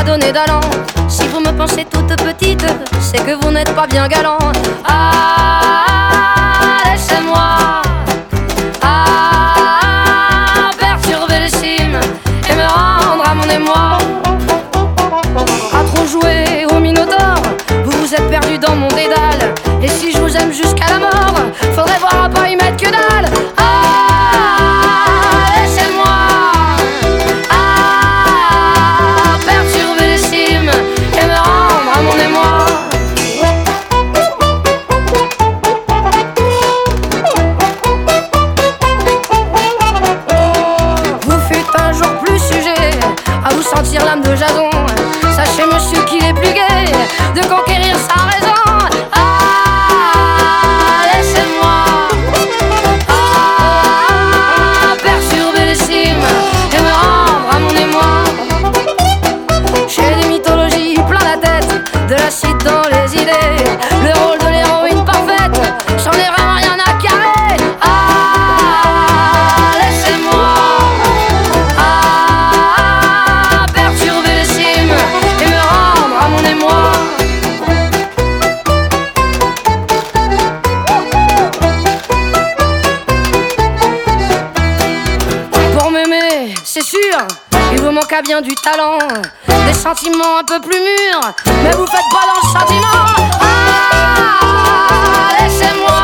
pas donné d'allant. Si vous me pensez toute petite, c'est que vous n'êtes pas bien galant. Ah, laissez-moi perturber les cimes et me rendre à mon émoi. À trop jouer au Minotaure, vous vous êtes perdu dans mon dédale. Et si je vous aime jusqu'à la mort, faudrait voir à pas y mettre que dalle. Ah, laissez-moi perturber les cimes et me rendre à mon émoi. Vous fûtes un jour plus sujet à vous sentir l'âme de Jason. Sachez monsieur qu'il est plus gai de conquérir sa raison. Ah, laissez-moi perturber les cimes et me rendre à mon émoi. J'ai des mythologies plein la tête, de l'acide dans les idées, le rôle de l'héroïne parfaite, j'en ai vraiment rien à carrer. Ah, laissez-moi perturber les cimes et me rendre à mon émoi. Pour m'aimer, c'est sûr, il vous manque à bien du talent, des sentiments un peu plus mûrs, mais vous faites pas dans le sentiment. Ah, laissez-moi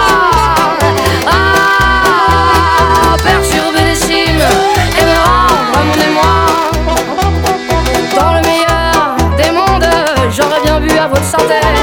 perturber les cimes et me rendre à mon émoi. Dans le meilleur des mondes, j'aurais bien bu à votre santé.